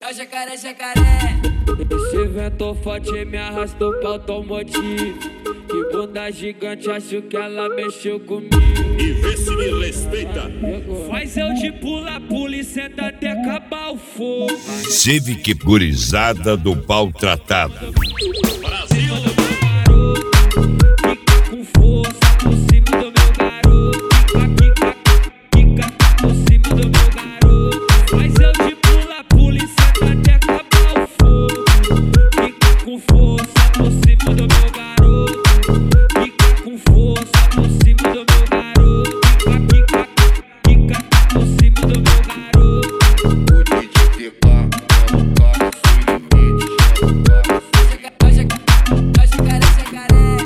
É o jacaré, jacaré. Esse vento forte me arrastou pra automotivo. Que bunda gigante, acho que ela mexeu comigo. E vê se me respeita. Faz eu de pula-pula e senta até acabar o fogo. Civic gurizada do pau tratado. Brasil! Fica com força por cima do meu garoto. Fica por cima do meu garoto. Faz eu de pula-pula e senta até acabar o fogo. Fica com força por cima do meu garoto. Fica com força por cima do meu garoto. Fica por cima do meu garoto. O DJ TK é um cara sem limite. É o jacaré, jacaré.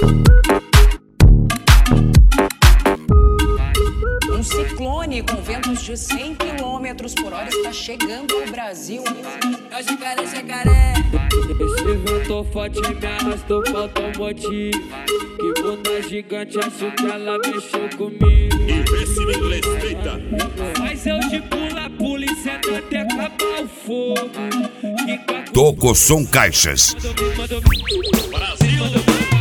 Um ciclone com ventos de 100 km por hora está chegando ao Brasil. É o jacaré, jacaré. Esse vento forte me arrastou pra automotivo. Que bunda gigante, acho que ela mexeu comigo. E vê se me respeita. Faz eu de pula-pula e senta até acabar o fogo. Fica com Toco Som Caixas. manda, Brasil!